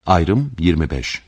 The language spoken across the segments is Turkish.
Ayrım 25.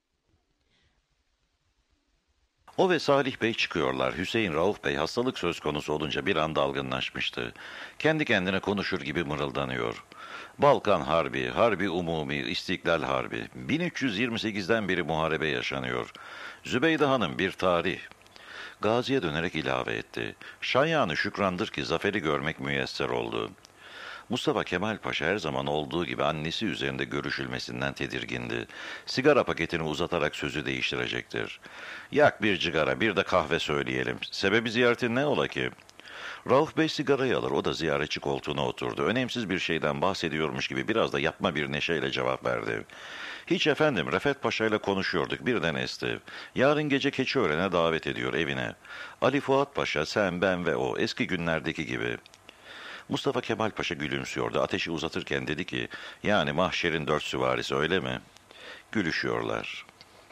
O ve Salih Bey çıkıyorlar. Hüseyin Rauf Bey hastalık söz konusu olunca bir an dalgınlaşmıştı. Kendi kendine konuşur gibi mırıldanıyor. Balkan Harbi, Harbi Umumi, İstiklal Harbi. 1328'den beri muharebe yaşanıyor. Zübeyde Hanım bir tarih. Gazi'ye dönerek ilave etti. Şayanı şükrandır ki zaferi görmek müyesser oldu. Mustafa Kemal Paşa her zaman olduğu gibi annesi üzerinde görüşülmesinden tedirgindi. Sigara paketini uzatarak sözü değiştirecektir. Yak bir cigara, bir de kahve söyleyelim. Sebebi ziyaretin ne ola ki? Rauf Bey sigarayı alır, o da ziyaretçi koltuğuna oturdu. Önemsiz bir şeyden bahsediyormuş gibi biraz da yapma bir neşeyle cevap verdi. Hiç efendim, Refet Paşa ile konuşuyorduk, birden esti. Yarın gece Keçiören'e davet ediyor evine. Ali Fuat Paşa, sen, ben ve o, eski günlerdeki gibi. Mustafa Kemal Paşa gülümsüyordu. Ateşi uzatırken dedi ki, yani mahşerin 4 süvarisi öyle mi? Gülüşüyorlar.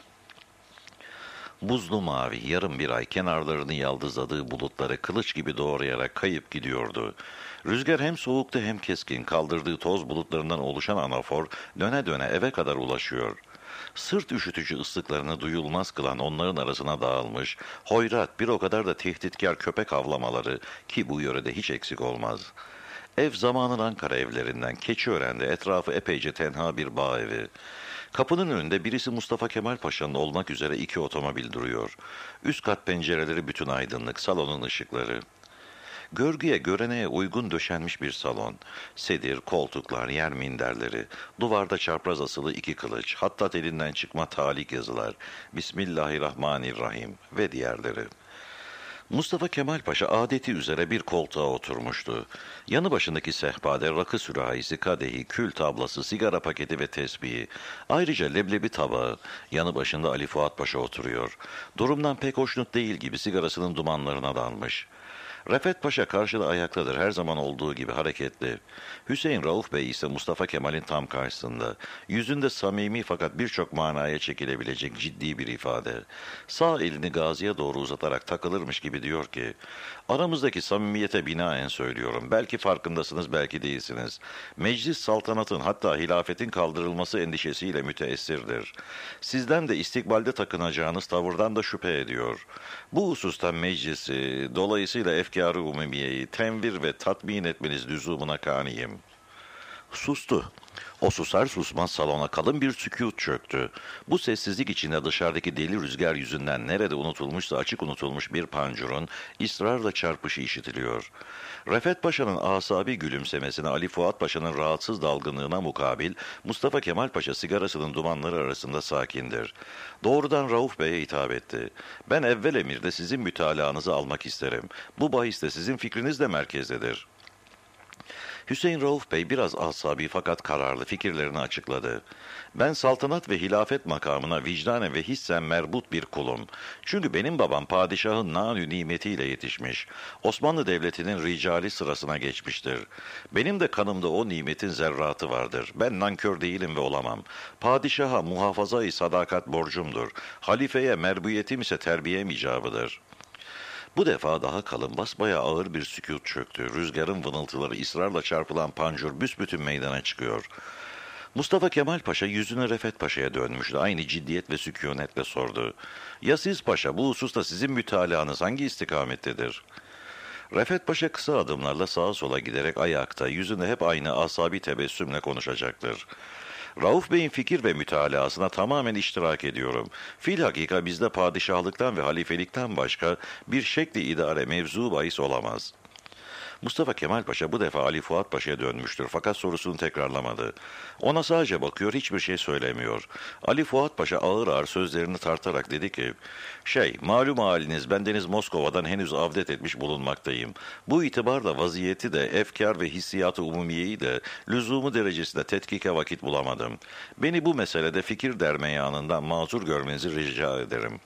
Buzlu mavi, yarım bir ay kenarlarını yaldızladığı bulutları kılıç gibi doğrayarak kayıp gidiyordu. Rüzgar hem soğuktu hem keskin, kaldırdığı toz bulutlarından oluşan anafor döne döne eve kadar ulaşıyor. Sırt üşütücü ıslıklarını duyulmaz kılan onların arasına dağılmış, hoyrat bir o kadar da tehditkar köpek avlamaları ki bu yörede hiç eksik olmaz. Ev zamanın Ankara evlerinden, Keçiören'de etrafı epeyce tenha bir bağ evi. Kapının önünde birisi Mustafa Kemal Paşa'nın olmak üzere 2 otomobil duruyor. Üst kat pencereleri bütün aydınlık, salonun ışıkları. Görgüye, göreneğe uygun döşenmiş bir salon. Sedir, koltuklar, yer minderleri, duvarda çapraz asılı 2 kılıç, hattat elinden çıkma talik yazılar, Bismillahirrahmanirrahim ve diğerleri. Mustafa Kemal Paşa adeti üzere bir koltuğa oturmuştu. Yanı başındaki sehpade rakı sürahisi, kadehi, kül tablası, sigara paketi ve tesbihi. Ayrıca leblebi tabağı. Yanı başında Ali Fuat Paşa oturuyor. Durumdan pek hoşnut değil gibi sigarasının dumanlarına dalmış. Refet Paşa karşıda ayaktadır, her zaman olduğu gibi hareketli. Hüseyin Rauf Bey ise Mustafa Kemal'in tam karşısında. Yüzünde samimi fakat birçok manaya çekilebilecek ciddi bir ifade. Sağ elini Gazi'ye doğru uzatarak takılırmış gibi diyor ki, aramızdaki samimiyete binaen söylüyorum. Belki farkındasınız, belki değilsiniz. Meclis saltanatın hatta hilafetin kaldırılması endişesiyle müteessirdir. Sizden de istikbalde takınacağınız tavırdan da şüphe ediyor. Bu hususta meclisi, dolayısıyla efkâr-ı umumiyeyi tenvir ve tatmin etmeniz lüzumuna kaniyim. Sustu. O susar susmaz salona kalın bir sükût çöktü. Bu sessizlik içinde dışarıdaki deli rüzgar yüzünden nerede unutulmuşsa açık unutulmuş bir pancurun ısrarla çarpışı işitiliyor. Refet Paşa'nın asabi gülümsemesine, Ali Fuat Paşa'nın rahatsız dalgınlığına mukabil Mustafa Kemal Paşa sigarasının dumanları arasında sakindir. Doğrudan Rauf Bey'e hitap etti. Ben evvel emirde sizin mütalaanızı almak isterim. Bu bahiste sizin fikriniz de merkezdedir. Hüseyin Rauf Bey biraz asabi fakat kararlı fikirlerini açıkladı. Ben saltanat ve hilafet makamına vicdanen ve hissen merbut bir kulum. Çünkü benim babam padişahın nanü nimetiyle yetişmiş. Osmanlı Devleti'nin ricali sırasına geçmiştir. Benim de kanımda o nimetin zerratı vardır. Ben nankör değilim ve olamam. Padişaha muhafaza-i sadakat borcumdur. Halifeye merbuyetim ise terbiyem icabıdır. Bu defa daha kalın, basbayağı ağır bir sükût çöktü. Rüzgarın vınıltıları ısrarla çarpılan pancur büsbütün meydana çıkıyor. Mustafa Kemal Paşa yüzünü Refet Paşa'ya dönmüştü. Aynı ciddiyet ve sükûnetle sordu. Ya siz paşa, bu hususta sizin mütalaanız hangi istikamettedir? Refet Paşa kısa adımlarla sağa sola giderek ayakta, yüzünde hep aynı asabi tebessümle konuşacaktır. Rauf Bey'in fikir ve mütalaasına tamamen iştirak ediyorum. Filhakika bizde padişahlıktan ve halifelikten başka bir şekli idare mevzu bahis olamaz. Mustafa Kemal Paşa bu defa Ali Fuat Paşa'ya dönmüştür fakat sorusunu tekrarlamadı. Ona sadece bakıyor, hiçbir şey söylemiyor. Ali Fuat Paşa ağır ağır sözlerini tartarak dedi ki, malum haliniz, bendeniz Moskova'dan henüz avdet etmiş bulunmaktayım. Bu itibarla vaziyeti de, efkar ve hissiyatı umumiyeyi de, lüzumu derecesinde tetkike vakit bulamadım. Beni bu meselede fikir dermeyanından mazur görmenizi rica ederim.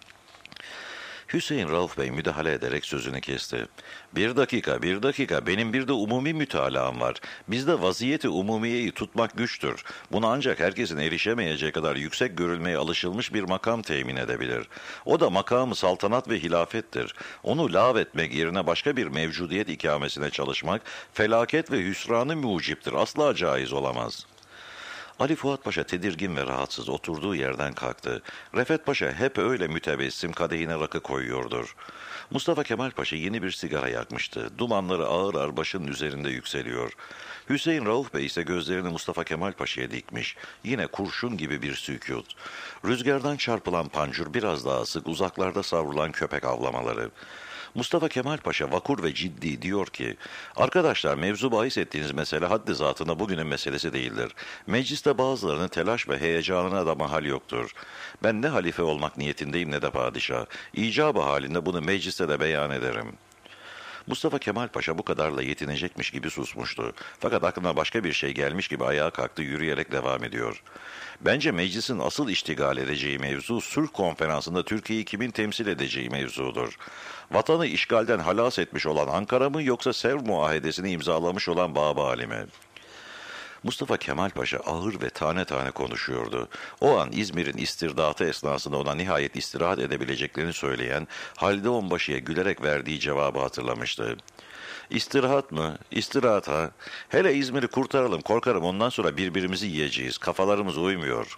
Hüseyin Rauf Bey müdahale ederek sözünü kesti. Bir dakika, benim bir de umumi mütalaam var. Bizde vaziyeti umumiyeyi tutmak güçtür. Buna ancak herkesin erişemeyeceği kadar yüksek görülmeye alışılmış bir makam temin edebilir. O da makamı saltanat ve hilafettir. Onu lağvetmek yerine başka bir mevcudiyet ikamesine çalışmak, felaket ve hüsranı muciptir. Asla caiz olamaz. Ali Fuat Paşa tedirgin ve rahatsız oturduğu yerden kalktı. Refet Paşa hep öyle mütebessim kadehine rakı koyuyordur. Mustafa Kemal Paşa yeni bir sigara yakmıştı. Dumanları ağır ağır başının üzerinde yükseliyor. Hüseyin Rauf Bey ise gözlerini Mustafa Kemal Paşa'ya dikmiş. Yine kurşun gibi bir sükût. Rüzgardan çarpılan pancur biraz daha sık, uzaklarda savrulan köpek avlamaları. Mustafa Kemal Paşa vakur ve ciddi diyor ki, arkadaşlar mevzu bahis ettiğiniz mesele haddi zatında bugünün meselesi değildir. Mecliste bazılarının telaş ve heyecanına da mahal yoktur. Ben ne halife olmak niyetindeyim ne de padişah. İcabı halinde bunu mecliste de beyan ederim. Mustafa Kemal Paşa bu kadarla yetinecekmiş gibi susmuştu. Fakat aklına başka bir şey gelmiş gibi ayağa kalktı, yürüyerek devam ediyor. Bence meclisin asıl iştigal edeceği mevzu Sulh Konferansı'nda Türkiye'yi kimin temsil edeceği mevzudur. Vatanı işgalden halas etmiş olan Ankara mı yoksa Sevr Muahedesi'ni imzalamış olan Babali mi? Mustafa Kemal Paşa ağır ve tane tane konuşuyordu. O an İzmir'in istirdatı esnasında ona nihayet istirahat edebileceklerini söyleyen Halide Onbaşı'ya gülerek verdiği cevabı hatırlamıştı. İstirahat mı? İstirahat ha. Hele İzmir'i kurtaralım, korkarım ondan sonra birbirimizi yiyeceğiz. Kafalarımız uymuyor.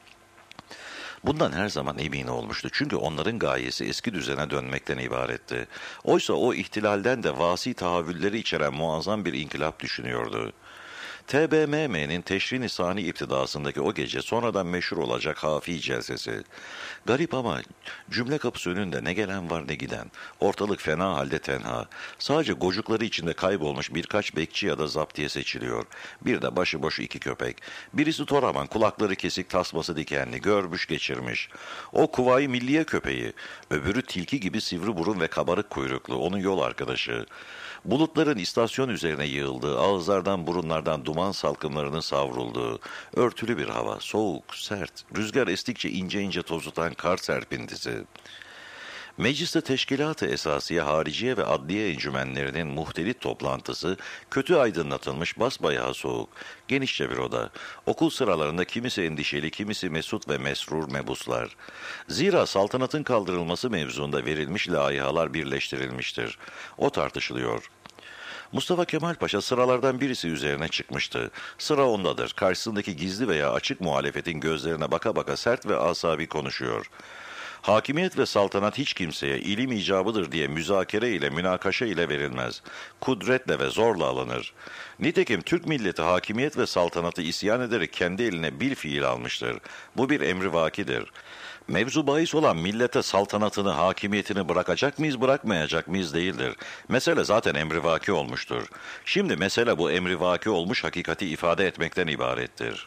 Bundan her zaman emin olmuştu. Çünkü onların gayesi eski düzene dönmekten ibaretti. Oysa o ihtilalden de vasi tahavvülleri içeren muazzam bir inkılap düşünüyordu. TBMM'nin Teşrin-i Sani iptidasındaki o gece sonradan meşhur olacak Hafi celsesi. Garip ama cümle kapısı önünde ne gelen var ne giden. Ortalık fena halde tenha. Sadece gocukları içinde kaybolmuş birkaç bekçi ya da zaptiye seçiliyor. Bir de başıboş iki köpek. Birisi Toraman, kulakları kesik, tasması dikenli, görmüş geçirmiş. O Kuvayi Milliye köpeği. Öbürü tilki gibi sivri burun ve kabarık kuyruklu, onun yol arkadaşı. Bulutların istasyon üzerine yığıldığı, ağızlardan burunlardan duman salkımlarının savrulduğu, örtülü bir hava, soğuk, sert, rüzgar estikçe ince ince tozutan kar serpintisi. Mecliste Teşkilat-ı Esasiye, Hariciye ve Adliye encümenlerinin muhtelif toplantısı, kötü aydınlatılmış basbayağı soğuk, genişçe bir oda. Okul sıralarında kimisi endişeli, kimisi mesut ve mesrur mebuslar. Zira saltanatın kaldırılması mevzuunda verilmiş laihalar birleştirilmiştir. O tartışılıyor. Mustafa Kemal Paşa sıralardan birisi üzerine çıkmıştı. Sıra ondadır. Karşısındaki gizli veya açık muhalefetin gözlerine baka baka sert ve asabi konuşuyor. Hakimiyet ve saltanat hiç kimseye ilim icabıdır diye müzakere ile münakaşa ile verilmez. Kudretle ve zorla alınır. Nitekim Türk milleti hakimiyet ve saltanatı isyan ederek kendi eline bil fiil almıştır. Bu bir emri vakidir. Mevzu bahis olan millete saltanatını, hakimiyetini bırakacak mıyız, bırakmayacak mıyız değildir. Mesele zaten emrivaki olmuştur. Şimdi mesele bu emrivaki olmuş hakikati ifade etmekten ibarettir.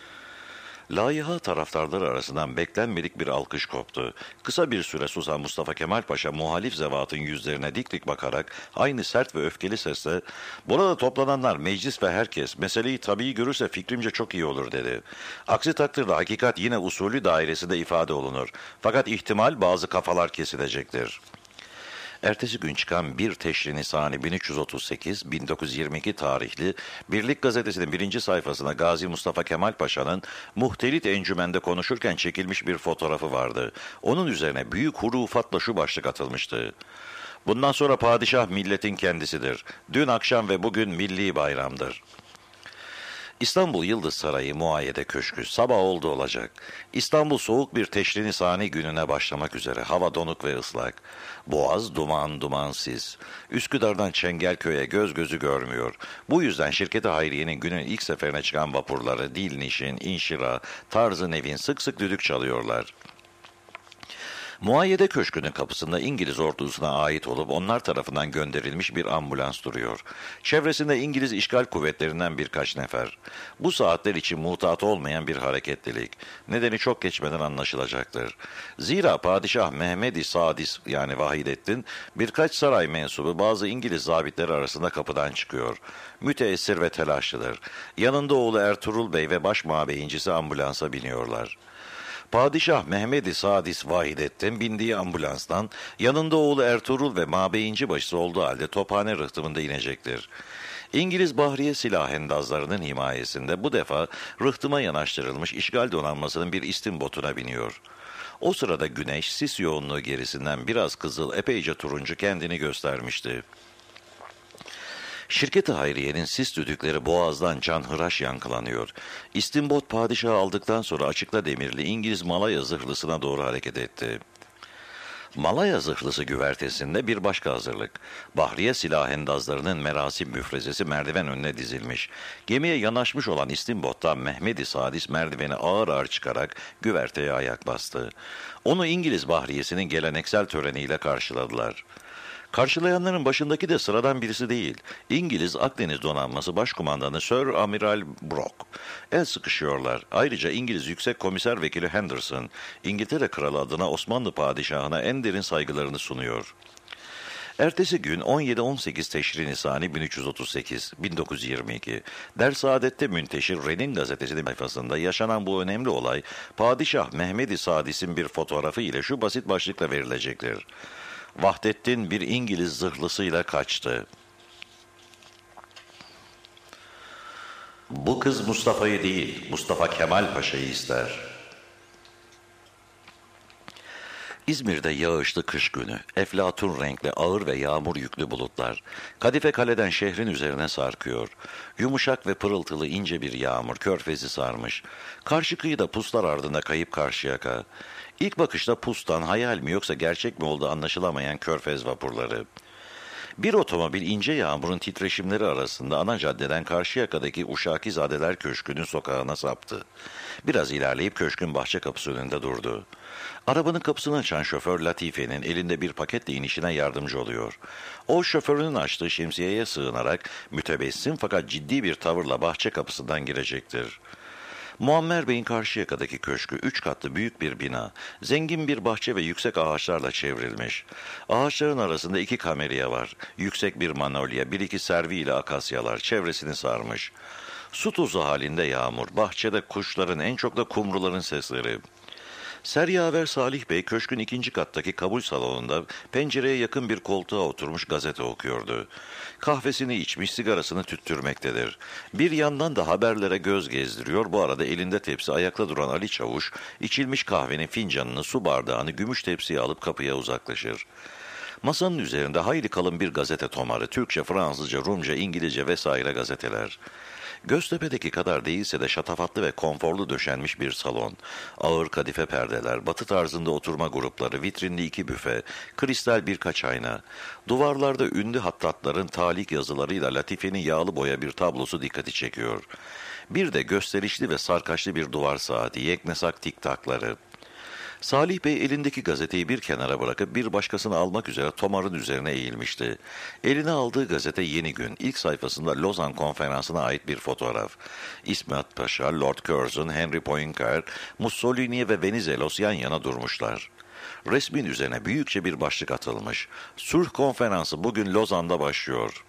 Laiha taraftarları arasından beklenmedik bir alkış koptu. Kısa bir süre susan Mustafa Kemal Paşa muhalif zevatın yüzlerine dik dik bakarak aynı sert ve öfkeli sesle "Burada toplananlar, meclis ve herkes meseleyi tabii görürse fikrimce çok iyi olur" dedi. Aksi takdirde hakikat yine usulü dairesinde ifade olunur. Fakat ihtimal bazı kafalar kesilecektir. Ertesi gün çıkan 1 Teşrin-i Sani 1338-1922 tarihli Birlik Gazetesi'nin birinci sayfasına Gazi Mustafa Kemal Paşa'nın muhtelit encümende konuşurken çekilmiş bir fotoğrafı vardı. Onun üzerine büyük hurufatla şu başlık atılmıştı: "Bundan sonra padişah milletin kendisidir. Dün akşam ve bugün milli bayramdır." İstanbul Yıldız Sarayı Muayyede Köşkü sabah oldu olacak. İstanbul soğuk bir Teşrin-i Sani gününe başlamak üzere. Hava donuk ve ıslak. Boğaz duman duman sis. Üsküdar'dan Çengelköy'e göz gözü görmüyor. Bu yüzden Şirket-i Hayriye'nin günün ilk seferine çıkan vapurları Dilnişin, İnşira, Tarzı Nevin sık sık düdük çalıyorlar. Muayyede Köşkü'nün kapısında İngiliz ordusuna ait olup onlar tarafından gönderilmiş bir ambulans duruyor. Çevresinde İngiliz işgal kuvvetlerinden birkaç nefer. Bu saatler için muhtat olmayan bir hareketlilik. Nedeni çok geçmeden anlaşılacaktır. Zira Padişah Mehmed-i Sadis yani Vahidettin birkaç saray mensubu bazı İngiliz zabitleri arasında kapıdan çıkıyor. Müteessir ve telaşlıdır. Yanında oğlu Ertuğrul Bey ve baş mabeyincisi ambulansa biniyorlar. Padişah Mehmed-i Sadis Vahidettin bindiği ambulanstan yanında oğlu Ertuğrul ve mabeyinci başısı olduğu halde Tophane rıhtımında inecektir. İngiliz Bahriye silahhendazlarının himayesinde bu defa rıhtıma yanaştırılmış işgal donanmasının bir istimbotuna biniyor. O sırada güneş sis yoğunluğu gerisinden biraz kızıl, epeyce turuncu kendini göstermişti. Şirket-i Hayriye'nin sis düdükleri boğazdan canhıraş yankılanıyor. İstimbot padişahı aldıktan sonra açıkta demirli İngiliz Malaya zırhlısına doğru hareket etti. Malaya zırhlısı güvertesinde bir başka hazırlık. Bahriye silahendazlarının merasim müfrezesi merdiven önüne dizilmiş. Gemiye yanaşmış olan İstimbot'tan Mehmedi Sadis merdiveni ağır ağır çıkarak güverteye ayak bastı. Onu İngiliz bahriyesinin geleneksel töreniyle karşıladılar. Karşılayanların başındaki de sıradan birisi değil. İngiliz Akdeniz Donanması Başkumandanı Sir Amiral Brock. El sıkışıyorlar. Ayrıca İngiliz Yüksek Komiser Vekili Henderson, İngiltere Kralı adına Osmanlı Padişahı'na en derin saygılarını sunuyor. Ertesi gün 17-18 Teşrin Nisani 1338, 1922, Dersaadet'te münteşir Renin gazetesinin sayfasında yaşanan bu önemli olay, Padişah Mehmedi Sadis'in bir fotoğrafı ile şu basit başlıkla verilecektir. Vahdettin bir İngiliz zırhlısıyla kaçtı. Bu kız Mustafa'yı değil, Mustafa Kemal Paşa'yı ister. İzmir'de yağışlı kış günü, eflatun renkli ağır ve yağmur yüklü bulutlar, Kadife Kale'den şehrin üzerine sarkıyor. Yumuşak ve pırıltılı ince bir yağmur körfezi sarmış. Karşı kıyıda puslar ardında kayıp Karşıyaka. İlk bakışta pustan hayal mi yoksa gerçek mi olduğu anlaşılamayan körfez vapurları. Bir otomobil ince yağmurun titreşimleri arasında ana caddeden Karşıyaka'daki Uşakizadeler Köşkü'nün sokağına saptı. Biraz ilerleyip köşkün bahçe kapısı önünde durdu. Arabanın kapısını açan şoför Latife'nin elinde bir paketle inişine yardımcı oluyor. O şoförünün açtığı şemsiyeye sığınarak mütebessim fakat ciddi bir tavırla bahçe kapısından girecektir. Muammer Bey'in Karşıyaka'daki köşkü 3 katlı büyük bir bina, zengin bir bahçe ve yüksek ağaçlarla çevrilmiş. Ağaçların arasında 2 kameriya var, yüksek bir manolya, 1-2 servi ile akasyalar çevresini sarmış. Su tuzu halinde yağmur, bahçede kuşların en çok da kumruların sesleri. Seryaver Salih Bey köşkün 2. kattaki kabul salonunda pencereye yakın bir koltuğa oturmuş gazete okuyordu. Kahvesini içmiş, sigarasını tüttürmektedir. Bir yandan da haberlere göz gezdiriyor. Bu arada elinde tepsi ayakta duran Ali Çavuş, içilmiş kahvenin fincanını, su bardağını, gümüş tepsiye alıp kapıya uzaklaşır. Masanın üzerinde hayli kalın bir gazete tomarı, Türkçe, Fransızca, Rumca, İngilizce vesaire gazeteler. Göztepe'deki kadar değilse de şatafatlı ve konforlu döşenmiş bir salon. Ağır kadife perdeler, batı tarzında oturma grupları, vitrinli 2 büfe, kristal birkaç ayna. Duvarlarda ünlü hattatların talik yazılarıyla Latife'nin yağlı boya bir tablosu dikkati çekiyor. Bir de gösterişli ve sarkaçlı bir duvar saati, yeknesak tiktakları. Salih Bey elindeki gazeteyi bir kenara bırakıp bir başkasını almak üzere tomarın üzerine eğilmişti. Eline aldığı gazete Yeni Gün. İlk sayfasında Lozan Konferansı'na ait bir fotoğraf. İsmet Paşa, Lord Curzon, Henry Poincaré, Mussolini ve Venizelos yan yana durmuşlar. Resmin üzerine büyükçe bir başlık atılmış. Sulh Konferansı bugün Lozan'da başlıyor.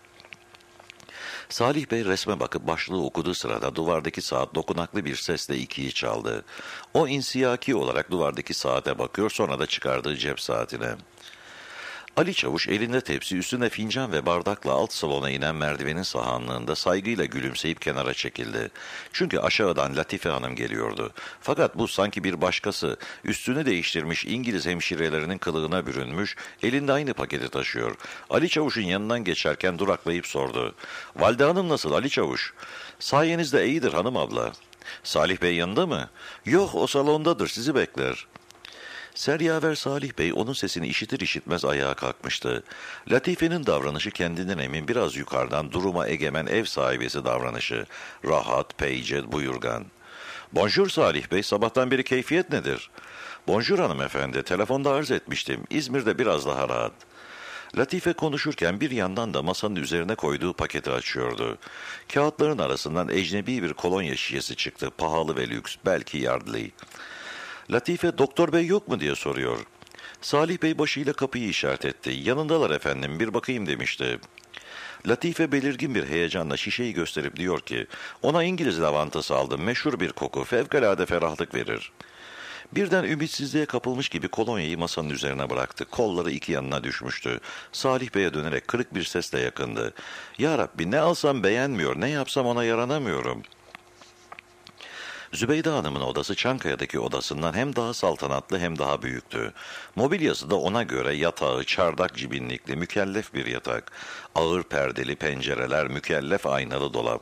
Salih Bey resme bakıp başlığı okuduğu sırada duvardaki saat dokunaklı bir sesle 2'yi çaldı. O insiyaki olarak duvardaki saate bakıyor, sonra da çıkardığı cep saatine. Ali Çavuş elinde tepsi, üstüne fincan ve bardakla alt salona inen merdivenin sahanlığında saygıyla gülümseyip kenara çekildi. Çünkü aşağıdan Latife Hanım geliyordu. Fakat bu sanki bir başkası, üstünü değiştirmiş İngiliz hemşirelerinin kılığına bürünmüş, elinde aynı paketi taşıyor. Ali Çavuş'un yanından geçerken duraklayıp sordu. "Valide Hanım nasıl Ali Çavuş?" "Sayenizde iyidir hanım abla." "Salih Bey yanında mı?" "Yok, o salondadır, sizi bekler." Seryaver Salih Bey onun sesini işitir işitmez ayağa kalkmıştı. Latife'nin davranışı kendinden emin, biraz yukarıdan duruma egemen ev sahibesi davranışı. Rahat, peyced, buyurgan. "Bonjour Salih Bey, sabahtan beri keyfiyet nedir?" "Bonjour hanımefendi, telefonda arz etmiştim. İzmir'de biraz daha rahat." Latife konuşurken bir yandan da masanın üzerine koyduğu paketi açıyordu. Kağıtların arasından ecnebi bir kolonya şişesi çıktı. Pahalı ve lüks, belki Yardley. Latife, "Doktor Bey yok mu?" diye soruyor. Salih Bey başıyla kapıyı işaret etti. "Yanındalar efendim, bir bakayım" demişti. Latife belirgin bir heyecanla şişeyi gösterip diyor ki, "Ona İngiliz lavantası aldım, meşhur bir koku, fevkalade ferahlık verir." Birden ümitsizliğe kapılmış gibi kolonyayı masanın üzerine bıraktı. Kolları 2 yanına düşmüştü. Salih Bey'e dönerek kırık bir sesle yakındı. "Ya Rabbi, ne alsam beğenmiyor, ne yapsam ona yaranamıyorum." Zübeyde Hanım'ın odası Çankaya'daki odasından hem daha saltanatlı hem daha büyüktü. Mobilyası da ona göre yatağı, çardak cibinlikli, mükellef bir yatak. Ağır perdeli pencereler, mükellef aynalı dolap.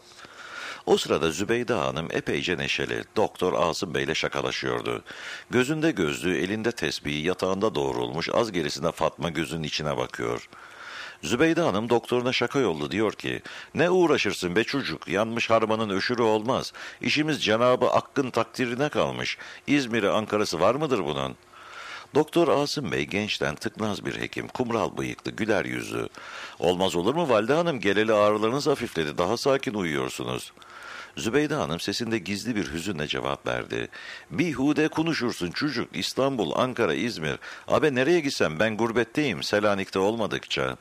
O sırada Zübeyde Hanım epeyce neşeli, Doktor Asım Bey'le şakalaşıyordu. Gözünde gözlüğü, elinde tesbihi, yatağında doğrulmuş, az gerisinde Fatma gözünün içine bakıyor. Zübeyde Hanım doktoruna şaka yollu diyor ki, ne uğraşırsın be çocuk, yanmış harmanın öşürü olmaz. İşimiz Cenabı Hakk'ın takdirine kalmış. İzmir'i, Ankara'sı var mıdır bunun? Doktor Asım Bey gençten tıknaz bir hekim, kumral bıyıklı, güler yüzlü. Olmaz olur mu Valide Hanım, geleli ağrılarınız hafifledi, daha sakin uyuyorsunuz. Zübeyde Hanım sesinde gizli bir hüzünle cevap verdi. Bihude konuşursun çocuk, İstanbul, Ankara, İzmir. Abi nereye gitsem ben gurbetteyim, Selanik'te olmadıkça.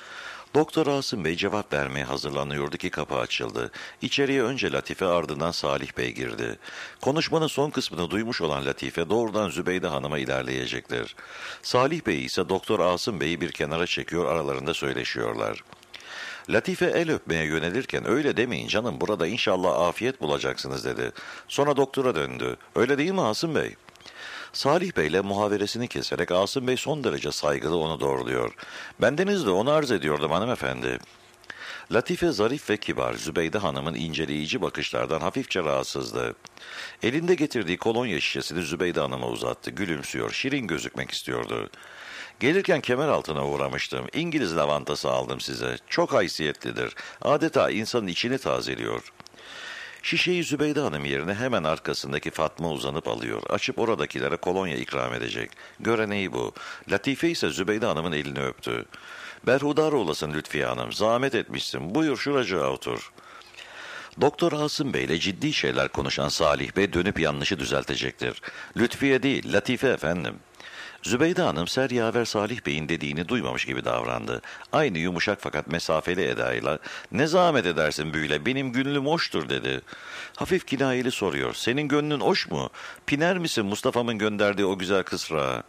Doktor Asım Bey cevap vermeye hazırlanıyordu ki kapı açıldı. İçeriye önce Latife, ardından Salih Bey girdi. Konuşmanın son kısmını duymuş olan Latife doğrudan Zübeyde Hanım'a ilerleyecektir. Salih Bey ise Doktor Asım Bey'i bir kenara çekiyor, aralarında söyleşiyorlar. Latife el öpmeye yönelirken öyle demeyin canım, burada inşallah afiyet bulacaksınız dedi. Sonra doktora döndü. Öyle değil mi Asım Bey? Salih Bey'le muhaveresini keserek Asım Bey son derece saygılı onu doğruluyor. Bendenizle onu arz ediyordum hanımefendi. Latife zarif ve kibar, Zübeyde Hanım'ın inceleyici bakışlardan hafifçe rahatsızdı. Elinde getirdiği kolonya şişesini Zübeyde Hanım'a uzattı. Gülümsüyor, şirin gözükmek istiyordu. Gelirken kemer altına uğramıştım. İngiliz lavantası aldım size. Çok haysiyetlidir. Adeta insanın içini tazeliyor. Şişeyi Zübeyde Hanım yerine hemen arkasındaki Fatma uzanıp alıyor. Açıp oradakilere kolonya ikram edecek. Göreneği bu. Latife ise Zübeyde Hanım'ın elini öptü. Berhudar olasın Lütfiye Hanım. Zahmet etmişsin. Buyur şuracığa otur. Doktor Asım Bey ile ciddi şeyler konuşan Salih Bey dönüp yanlışı düzeltecektir. Lütfiye değil, Latife efendim. Zübeyde Hanım seryaver Salih Bey'in dediğini duymamış gibi davrandı. Aynı yumuşak fakat mesafeli edayla ne zahmet edersin böyle, benim gönlüm hoştur dedi. Hafif kinayeli soruyor, senin gönlün hoş mu? Piner misin Mustafa'mın gönderdiği o güzel kısrağa?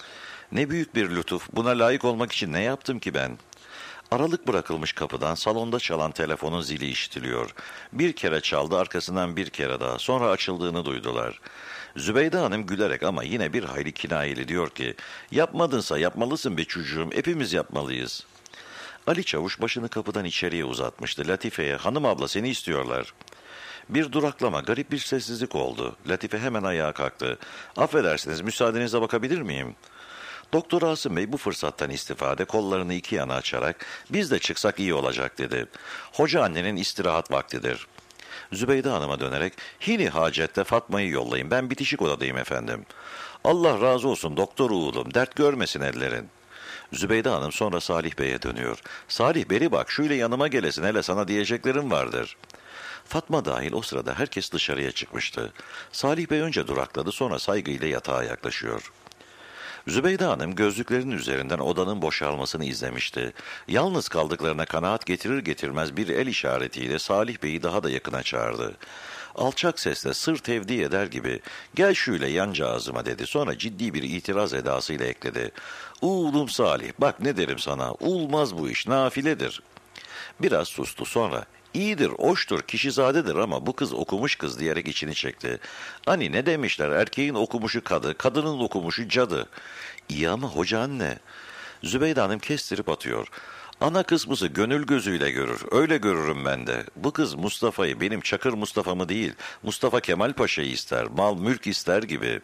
Ne büyük bir lütuf, buna layık olmak için ne yaptım ki ben? Aralık bırakılmış kapıdan salonda çalan telefonun zili işitiliyor. Bir kere çaldı, arkasından bir kere daha, sonra açıldığını duydular. Zübeyde Hanım gülerek ama yine bir hayli kinayeli diyor ki, yapmadınsa yapmalısın be çocuğum, hepimiz yapmalıyız. Ali Çavuş başını kapıdan içeriye uzatmıştı. Latife'ye, hanım abla seni istiyorlar. Bir duraklama, garip bir sessizlik oldu. Latife hemen ayağa kalktı. Affedersiniz, müsaadenize bakabilir miyim? Doktor Asım Bey bu fırsattan istifade kollarını iki yana açarak biz de çıksak iyi olacak dedi. Hoca annenin istirahat vaktidir. Zübeyde Hanım'a dönerek hini hacette Fatma'yı yollayın, ben bitişik odadayım efendim. Allah razı olsun doktor oğlum, dert görmesin ellerin. Zübeyde Hanım sonra Salih Bey'e dönüyor. Salih beri bak şöyle yanıma gelesin, hele sana diyeceklerim vardır. Fatma dahil o sırada herkes dışarıya çıkmıştı. Salih Bey önce durakladı, sonra saygıyla yatağa yaklaşıyor. Zübeyde Hanım gözlüklerinin üzerinden odanın boşalmasını izlemişti. Yalnız kaldıklarına kanaat getirir getirmez bir el işaretiyle Salih Bey'i daha da yakına çağırdı. Alçak sesle sır tevdi eder gibi gel şöyle yancağızıma dedi, sonra ciddi bir itiraz edasıyla ekledi. Oğlum Salih bak ne derim sana, olmaz bu iş, nafiledir. Biraz sustu, sonra İyidir, hoştur, kişizadedir ama bu kız okumuş kız diyerek içini çekti. Hani ne demişler, erkeğin okumuşu kadı, kadının okumuşu cadı. İyi ama hoca anne. Zübeyde Hanım kestirip atıyor. Ana kısmısı gönül gözüyle görür, öyle görürüm ben de. Bu kız Mustafa'yı, benim Çakır Mustafa'mı değil, Mustafa Kemal Paşa'yı ister, mal mülk ister gibi.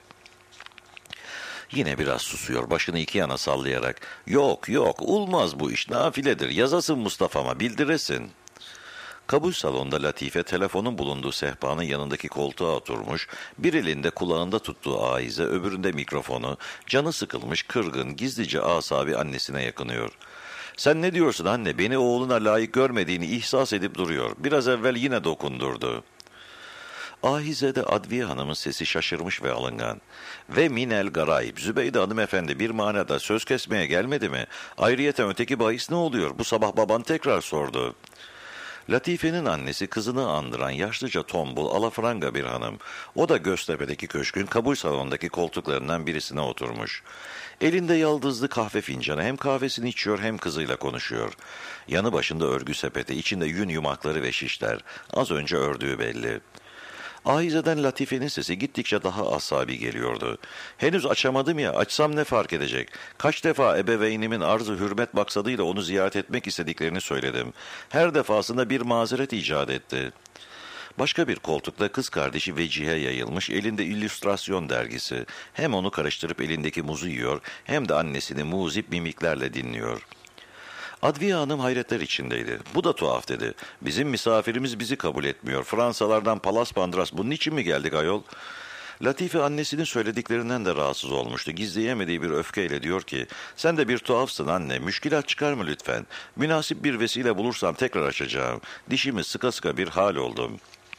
Yine biraz susuyor, başını iki yana sallayarak. Yok yok, olmaz bu iş, nafiledir, yazasın Mustafa'ma, bildiresin. Kabul salonunda Latife telefonun bulunduğu sehpanın yanındaki koltuğa oturmuş, bir elinde kulağında tuttuğu aize, öbüründe mikrofonu, canı sıkılmış, kırgın, gizlice asabi annesine yakınıyor. Sen ne diyorsun anne, beni oğluna layık görmediğini ihsas edip duruyor. Biraz evvel yine dokundurdu. Ahizede Adviye Hanım'ın sesi şaşırmış ve alıngan. Ve minel garayip, Zübeyde hanımefendi bir manada söz kesmeye gelmedi mi? Ayrıyeten öteki bahis ne oluyor? Bu sabah baban tekrar sordu. Latife'nin annesi kızını andıran yaşlıca tombul, alafranga bir hanım. O da Göztepe'deki köşkün kabul salonundaki koltuklarından birisine oturmuş. Elinde yaldızlı kahve fincanı, hem kahvesini içiyor hem kızıyla konuşuyor. Yanı başında örgü sepeti, içinde yün yumakları ve şişler. Az önce ördüğü belli. Ahizeden Latife'nin sesi gittikçe daha asabi geliyordu. Henüz açamadım ya, açsam ne fark edecek? Kaç defa ebeveynimin arz-ı hürmet maksadıyla onu ziyaret etmek istediklerini söyledim. Her defasında bir mazeret icat etti. Başka bir koltukta kız kardeşi Vecihe yayılmış, elinde illüstrasyon dergisi. Hem onu karıştırıp elindeki muzu yiyor, hem de annesini muzip mimiklerle dinliyor. Adviye Hanım hayretler içindeydi. Bu da tuhaf dedi. Bizim misafirimiz bizi kabul etmiyor. Fransalardan palas pandras bunun için mi geldik ayol? Latife annesinin söylediklerinden de rahatsız olmuştu. Gizleyemediği bir öfkeyle diyor ki, sen de bir tuhafsın anne, müşkilat çıkarma lütfen. Münasip bir vesile bulursam tekrar açacağım. Dişimi sıka sıka bir hal oldum.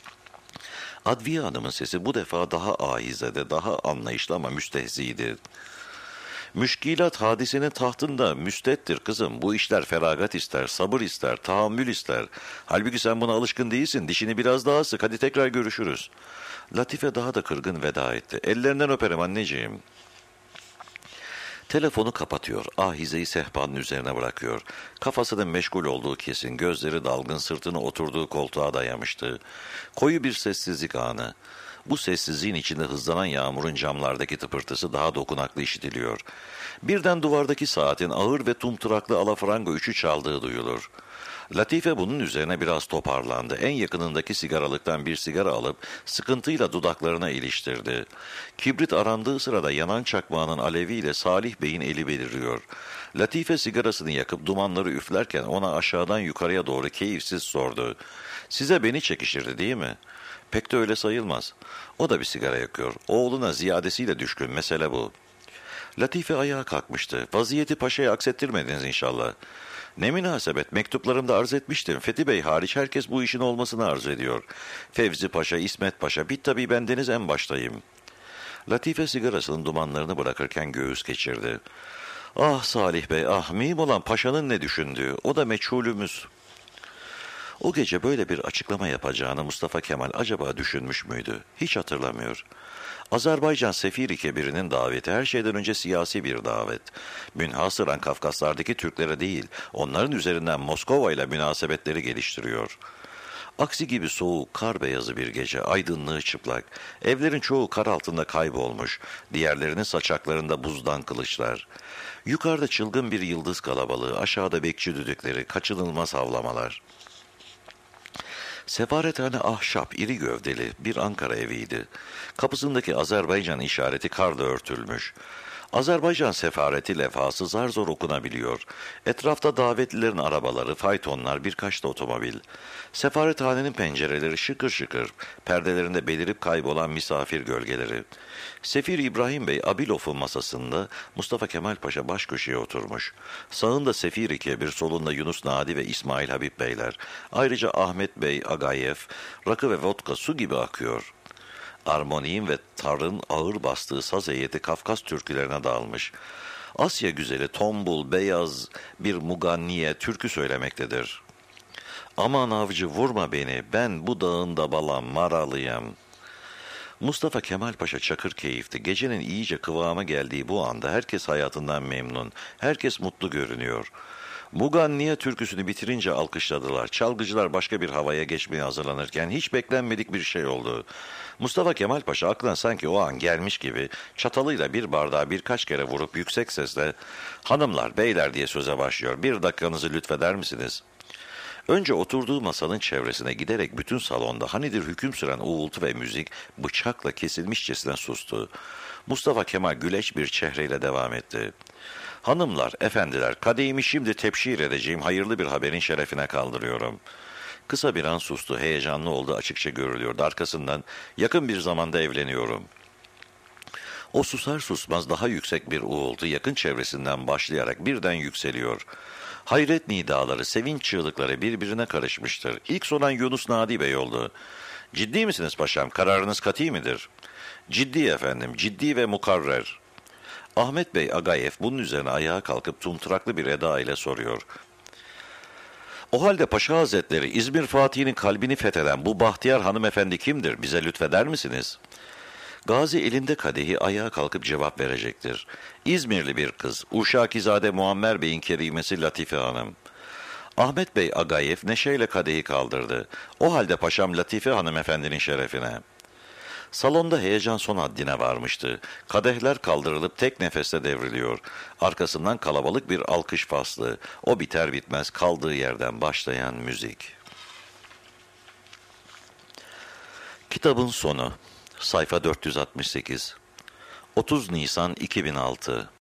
Adviye Hanım'ın sesi bu defa daha ahizede, daha anlayışlı ama müstehziydi. Müşkilat hadisenin tahtında müstettir kızım. Bu işler feragat ister, sabır ister, tahammül ister. Halbuki sen buna alışkın değilsin. Dişini biraz daha sık. Hadi tekrar görüşürüz. Latife daha da kırgın veda etti. Ellerinden öperim anneciğim. Telefonu kapatıyor. Ahize'yi sehpanın üzerine bırakıyor. Kafasının meşgul olduğu kesin. Gözleri dalgın, sırtını oturduğu koltuğa dayamıştı. Koyu bir sessizlik anı. Bu sessizliğin içinde hızlanan yağmurun camlardaki tıpırtısı daha dokunaklı işitiliyor. Birden duvardaki saatin ağır ve tumturaklı alafranga üçü çaldığı duyulur. Latife bunun üzerine biraz toparlandı. En yakınındaki sigaralıktan bir sigara alıp sıkıntıyla dudaklarına iliştirdi. Kibrit arandığı sırada yanan çakmağının aleviyle Salih Bey'in eli beliriyor. Latife sigarasını yakıp dumanları üflerken ona aşağıdan yukarıya doğru keyifsiz sordu. Size beni çekişirdi değil mi? Pek de öyle sayılmaz. O da bir sigara yakıyor. Oğluna ziyadesiyle düşkün, mesele bu. Latife ayağa kalkmıştı. Vaziyeti paşaya aksettirmediniz inşallah. Ne münasebet, mektuplarımda arz etmiştim. Fethi Bey hariç herkes bu işin olmasını arzu ediyor. Fevzi Paşa, İsmet Paşa, bir tabii bendeniz en baştayım. Latife sigarasının dumanlarını bırakırken göğüs geçirdi. Ah Salih Bey, ah mühim olan paşanın ne düşündüğü, o da meçhulümüz. O gece böyle bir açıklama yapacağını Mustafa Kemal acaba düşünmüş müydü? Hiç hatırlamıyor. Azerbaycan Sefiri Kebiri'nin daveti her şeyden önce siyasi bir davet. Münhasıran Kafkaslardaki Türklere değil, onların üzerinden Moskova ile münasebetleri geliştiriyor. Aksi gibi soğuk, kar beyazı bir gece, aydınlığı çıplak. Evlerin çoğu kar altında kaybolmuş, diğerlerinin saçaklarında buzdan kılıçlar. Yukarıda çılgın bir yıldız kalabalığı, aşağıda bekçi düdükleri, kaçınılmaz havlamalar. Sefarethane ahşap, iri gövdeli bir Ankara eviydi. Kapısındaki Azerbaycan işareti karla örtülmüş. Azerbaycan sefareti levhası zar zor okunabiliyor. Etrafta davetlilerin arabaları, faytonlar, birkaç da otomobil. Sefarethanenin pencereleri şıkır şıkır, perdelerinde belirip kaybolan misafir gölgeleri. Sefir İbrahim Bey Abilof'un masasında, Mustafa Kemal Paşa baş köşeye oturmuş. Sağında Sefir-i Kebir, solunda Yunus Nadi ve İsmail Habib Beyler. Ayrıca Ahmet Bey Agayev, rakı ve vodka su gibi akıyor. Armoniğin ve tarın ağır bastığı saz heyeti Kafkas türkülerine dağılmış. Asya güzeli tombul, beyaz bir muganniye türkü söylemektedir. Aman avcı vurma beni, ben bu dağın da balam maralıyım. Mustafa Kemal Paşa çakır keyifti. Gecenin iyice kıvama geldiği bu anda herkes hayatından memnun, herkes mutlu görünüyor. Muganniye türküsünü bitirince alkışladılar. Çalgıcılar başka bir havaya geçmeye hazırlanırken hiç beklenmedik bir şey oldu. Mustafa Kemal Paşa aklına sanki o an gelmiş gibi çatalıyla bir bardağı birkaç kere vurup yüksek sesle "Hanımlar, beyler" diye söze başlıyor. "Bir dakikanızı lütfeder misiniz?" Önce oturduğu masanın çevresine giderek bütün salonda hanidir hüküm süren uğultu ve müzik bıçakla kesilmişçesine sustu. Mustafa Kemal güleç bir çehreyle devam etti. "Hanımlar, efendiler, kadehimi şimdi tebşir edeceğim hayırlı bir haberin şerefine kaldırıyorum." Kısa bir an sustu, heyecanlı oldu, açıkça görülüyordu. Arkasından "Yakın bir zamanda evleniyorum." O susar susmaz daha yüksek bir uğultu yakın çevresinden başlayarak birden yükseliyor. Hayret nidaları, sevinç çığlıkları birbirine karışmıştır. İlk soran Yunus Nadi Bey oldu. "Ciddi misiniz paşam? Kararınız kat'i midir?" "Ciddi efendim, ciddi ve mukarrer." Ahmet Bey Agayev bunun üzerine ayağa kalkıp tumturaklı bir eda ile soruyor. "O halde Paşa Hazretleri, İzmir Fatih'in kalbini fetheden bu bahtiyar hanımefendi kimdir? Bize lütfeder misiniz?" Gazi elinde kadehi ayağa kalkıp cevap verecektir. "İzmirli bir kız, Uşakizade Muammer Bey'in kerimesi Latife Hanım." Ahmet Bey Agayev neşeyle kadehi kaldırdı. "O halde paşam Latife hanımefendinin şerefine." Salonda heyecan son haddine varmıştı. Kadehler kaldırılıp tek nefeste devriliyor. Arkasından kalabalık bir alkış faslı. O biter bitmez kaldığı yerden başlayan müzik. Kitabın sonu. Sayfa 468. 30 Nisan 2006.